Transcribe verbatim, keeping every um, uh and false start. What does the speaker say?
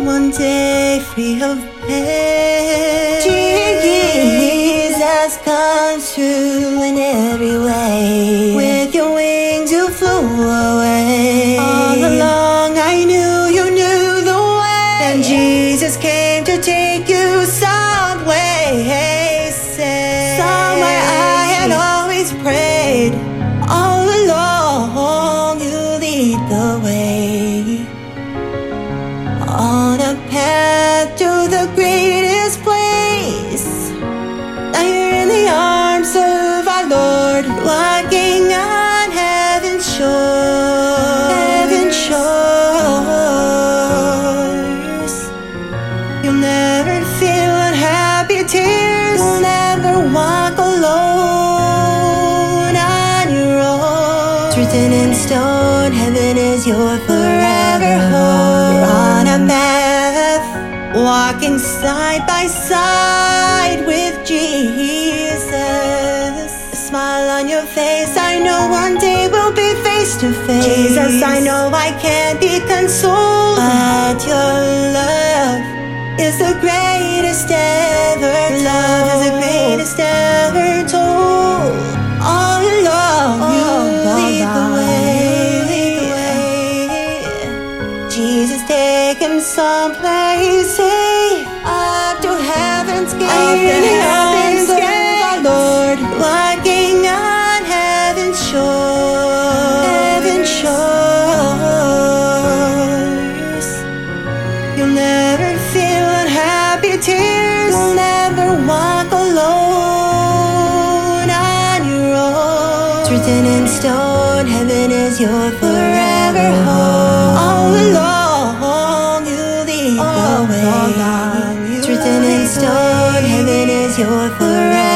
one day free of pain. Jesus comes true in every way. With your wings you flew away. All along I knew you knew the way. And Jesus came to take you somewhere. Somewhere I had always prayed. All along you lead the way. On a path to the greatest place. Now you're in the arms of our Lord, walking on heaven's shore. Heaven's shores. You'll never feel unhappy tears. You'll never walk alone on your own. It's written in stone, heaven is your forever home. You're on a path, walking side by side with Jesus. A smile on your face, I know one day we'll be face to face. Jesus, I know I can't be consoled, but your love is the greatest ever told. Love is the greatest ever told. All along you lead the way. Jesus, take him someplace safe, up to heaven's gate. Up to heaven's gate, our Lord, walking on heaven's shore. Heaven's shores. You'll never feel unhappy tears. You'll never walk alone on your own. It's written in stone, heaven is your forever home. All along you lead the way. It's written in stone, heaven is your forever